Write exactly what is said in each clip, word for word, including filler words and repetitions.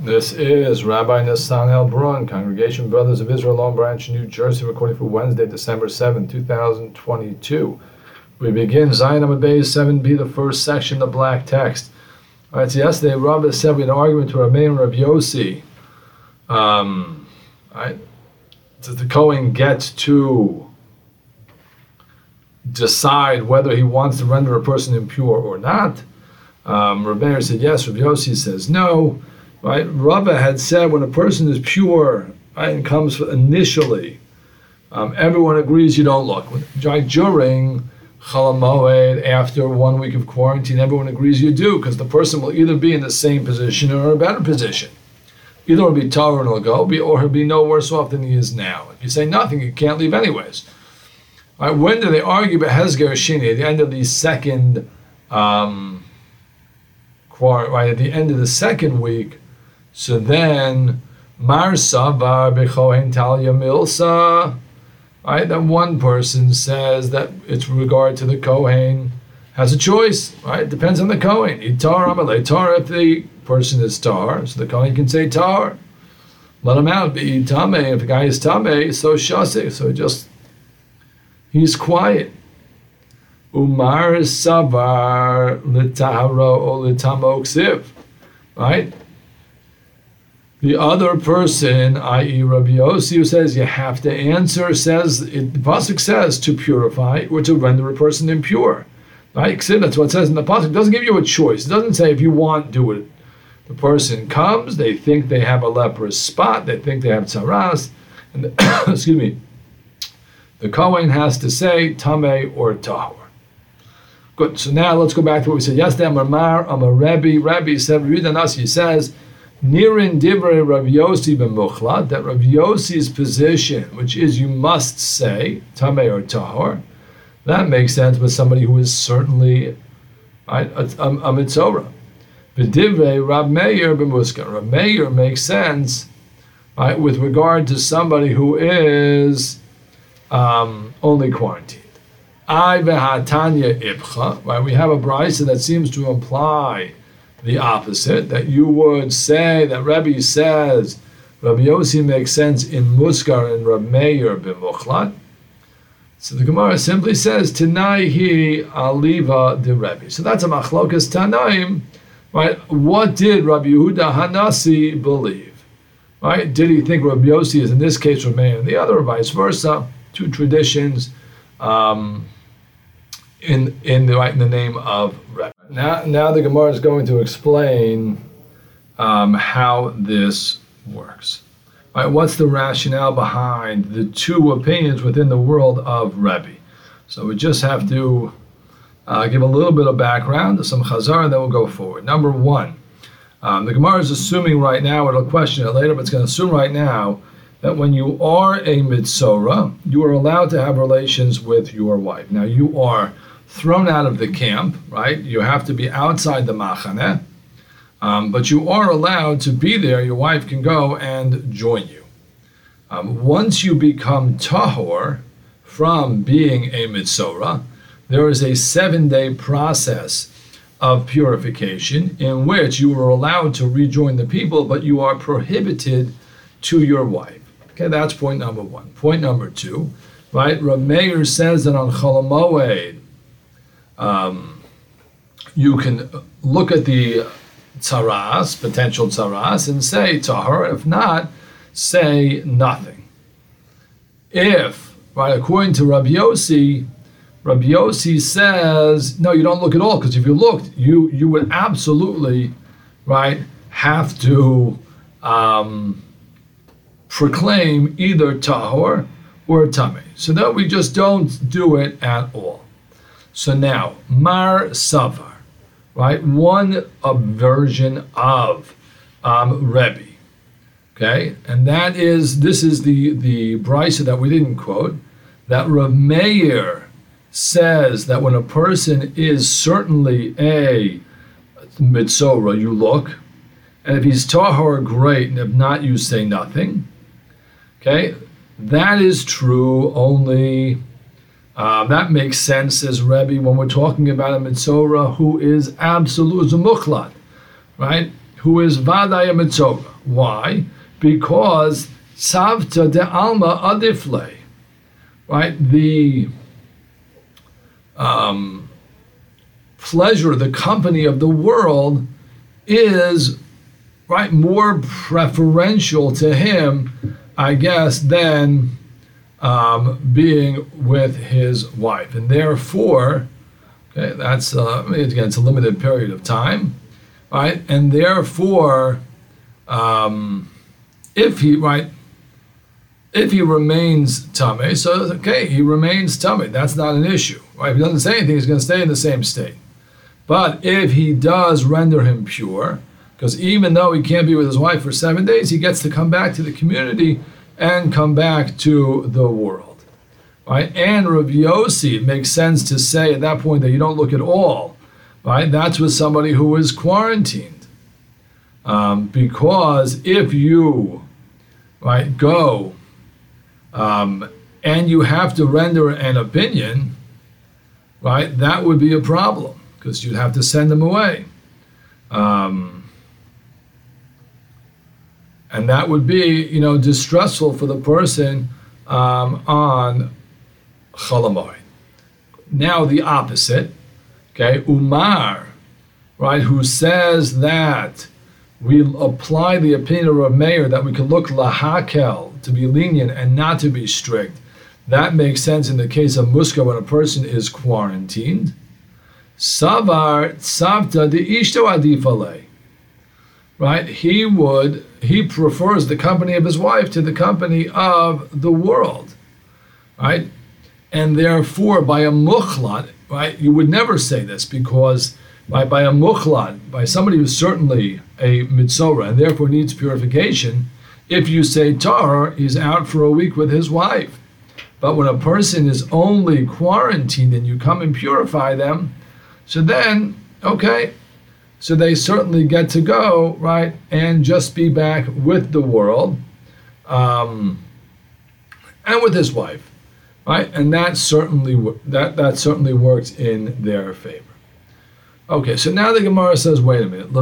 This is Rabbi Nassan Elbrun, Congregation Brothers of Israel, Long Branch, New Jersey, recording for Wednesday, December seventh, two thousand twenty-two. We begin Zion Amud Beis seven b, the first section, the black text. All right, so yesterday, Rabbi said we had an argument to Rabbi and Rabbi Yossi. Um, right, does the Kohen get to decide whether he wants to render a person impure or not? Um, Rabbi Meir said yes, Rabbi Yossi says no. Right? Rava had said when a person is pure, right, and comes initially, um, everyone agrees you don't look. Right? During Chol HaMoed, after one week of quarantine, everyone agrees you do, because the person will either be in the same position or a better position. Either he'll be Torah and he'll go, or he'll be no worse off than he is now. If you say nothing, you can't leave anyways. Right? When do they argue about Hezger Shini? At the end of the second, um, right, at the end of the second week. So then, Mar Savar B'Chohen Talia Milsa, right? That one person says that it's with regard to the Kohen has a choice, right? It depends on the Kohen. Itar Amalei Tar, if the person is Tar, so the Kohen can say Tar. Let him out. Be Tameh, if the guy is Tameh, so Shasik, so just he's quiet. Umar Savar L'Tahara or L'Tamo Ksiv, right? The other person, that is. Rabbi Yossi, who says you have to answer, says, it, the Pasuk says to purify or to render a person impure. Right? That's what it says in the Pasuk. It doesn't give you a choice. It doesn't say if you want, do it. The person comes, they think they have a leprous spot, they think they have tzaras, and the, excuse me, the Kohen has to say tameh or tahor. Good. So now let's go back to what we said yesterday. Amar Mar, Amar Rebbe, Rebbe said, He says, Nirin divrei Rav Yossi b'muchlat, that Rav Yossi's position, which is you must say tamei or tahor, that makes sense with somebody who is certainly right, a, a, a mitzorah. V'divrei Rav Meir b'muskar. Rav Meir makes sense, right, with regard to somebody who is um, only quarantined. I v'hatanya ibcha. Right, we have a brisa that seems to imply the opposite, that you would say, that Rebbe says, Rabbi Yossi makes sense in Muskar and Rabbi Meir b'muchlat. So the Gemara simply says, Tanai hi aliva de Rebbe. So that's a machlokas Tanaim, right? What did Rabbi Yehuda Hanasi believe? Right? Did he think Rabbi Yossi is in this case Rabbi Meir and the other, or vice versa? Two traditions um, in in the right in the name of Rebbe. Now, now the Gemara is going to explain um, how this works. Right, what's the rationale behind the two opinions within the world of Rebbe? So we just have to uh, give a little bit of background, some chazar, and then we'll go forward. Number one, um, the Gemara is assuming right now, it'll question it later, but it's going to assume right now that when you are a mitzorah, you are allowed to have relations with your wife. Now you are thrown out of the camp, right? You have to be outside the machaneh, um, but you are allowed to be there. Your wife can go and join you. Um, once you become tahor from being a mitzorah, there is a seven-day process of purification in which you are allowed to rejoin the people, but you are prohibited to your wife. Okay, that's point number one. Point number two, right? Rav Meir says that on Chol HaMoed, Um, you can look at the tzaras, potential tzaras, and say to her, if not, say nothing. If, right, according to Rabbi Yossi, Rabbi Yossi says, no, you don't look at all, because if you looked, you, you would absolutely, right, have to um, proclaim either tahor or tameh. So that we just don't do it at all. So now, Mar Savar, right? One uh, version of um, Rebbe, okay? And that is, this is the, the brisa that we didn't quote, that Rav Meir says that when a person is certainly a mitzorah, you look, and if he's tahor, great, and if not, you say nothing, okay? That is true only... Uh, that makes sense, says Rebbe, when we're talking about a mitzorah who is absolute, is a muchlat, right? who is Vadaya Mitzora. Why? Because Tzavta de Alma Adifle, right? The um, pleasure, the company of the world is, right, more preferential to him, I guess, than um, being with his wife. And therefore, okay, that's, uh, again, it's a limited period of time, right? And therefore, um, if he, right, if he remains tummy, so okay, he remains tummy. That's not an issue, right? If he doesn't say anything, he's going to stay in the same state. But if he does render him pure, because even though he can't be with his wife for seven days, he gets to come back to the community and come back to the world, right? And Rav Yossi, it makes sense to say at that point that you don't look at all, right? That's with somebody who is quarantined, um, because if you, right, go um, and you have to render an opinion, right, that would be a problem because you'd have to send them away. Um, And that would be, you know, distressful for the person um, on Chol HaMoed. Now the opposite, okay, Umar, right, who says that we apply the opinion of Rav Meir that we can look lahakel, to be lenient and not to be strict. That makes sense in the case of Muska when a person is quarantined. Savar tzavta de ishto adifale. Right, he would, he prefers the company of his wife to the company of the world, right? And therefore, by a mukhlat, right, you would never say this because by, by a mukhlat, by somebody who's certainly a mitzora and therefore needs purification, if you say tar, he's out for a week with his wife. But when a person is only quarantined and you come and purify them, so then, okay, so they certainly get to go, right, and just be back with the world um, and with his wife, right? And that certainly that that certainly works in their favor. Okay, so now the Gemara says, wait a minute.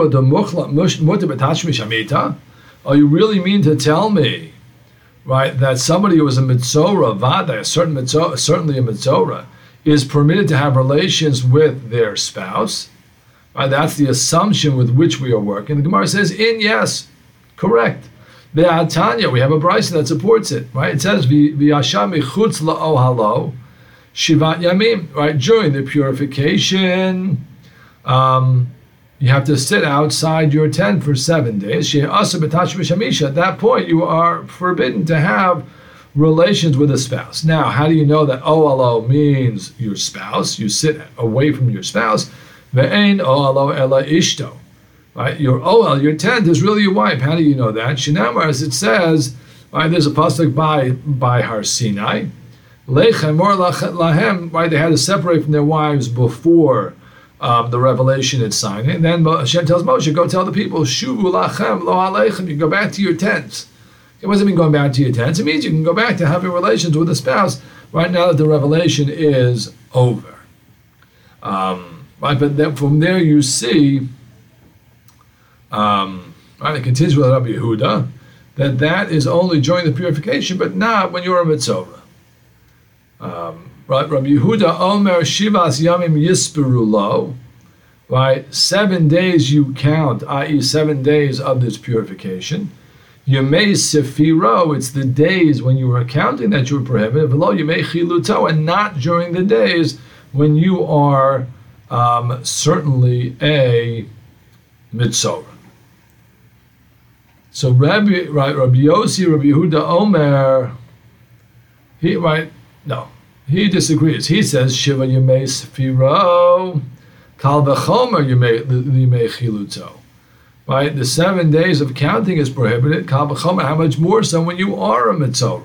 Oh, you really mean to tell me, right, that somebody who is a mitzora, vada, a certain mitzora, certainly a mitzora, is permitted to have relations with their spouse? Right, that's the assumption with which we are working. The Gemara says, in, yes, correct. Be'atanya, we have a brisa that supports it, right? It says, V'yasha michutz la'ohalo, shivat yamim, right? During the purification, um, you have to sit outside your tent for seven days. At that point, you are forbidden to have relations with a spouse. Now, how do you know that ohalo means your spouse? You sit away from your spouse. Ve'ein ohalo ela ishto. Right? Your ohel, your tent, is really your wife. How do you know that? Shinamar, as it says, right, there's a pasuk by by Har Sinai. Lechem or lahem, right? They had to separate from their wives before um, the revelation at Sinai. And then Hashem tells Moshe, go tell the people, shuvu lachem lo alechem. You go back to your tents. It doesn't mean going back to your tents. It means you can go back to having relations with a spouse right now that the revelation is over. Um, right, but then from there you see. Um, right, it continues with Rabbi Yehuda that that is only during the purification, but not when you're a mitzvah. Um, right, Rabbi Yehuda Omer Shivas Yamim Yisperu Lo. Right, seven days you count, that is, seven days of this purification. Yemei Sefiro, it's the days when you were counting that you were prohibited. V'lo Yemei Chiluto, and not during the days when you are um, certainly a mitzvah. So Rabbi, right, Rabbi Yossi, Rabbi Yehuda Omer, he, right, no, he disagrees. He says, Shiva Yemei Sefiro, Kal V'chomer Yemei Chiluto. Right, the seven days of counting is prohibited. Kal V'chomer, how much more so when you are a mitzvah?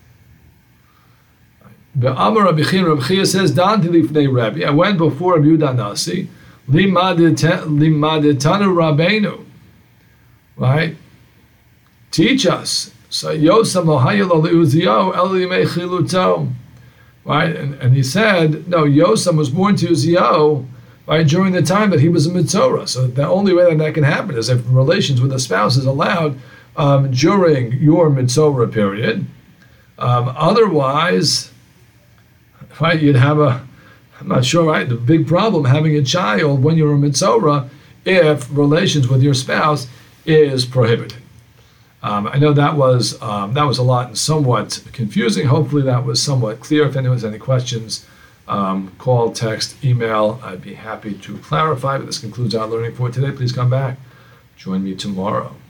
Be'amar Rabbi Chia, Rabbi Chia says, Danti lifnei Rabbi, I went before Rabbi Yehuda Nasi, Limadetanu Rabbeinu, right? Teach us. So Yosam Lohayelo Uzio Eli Mechiluto. Right? And, and he said, no, Yosam was born to Uzio right, during the time that he was a Mitzorah. So the only way that that can happen is if relations with a spouse is allowed um, during your Mitzorah period. Um, otherwise, right, you'd have a, I'm not sure, right, the big problem having a child when you're a Mitzorah if relations with your spouse is prohibited. Um, I know that was um, that was a lot and somewhat confusing. Hopefully that was somewhat clear. If anyone has any questions, um, call, text, email. I'd be happy to clarify. But this concludes our learning for today. Please come back. Join me tomorrow.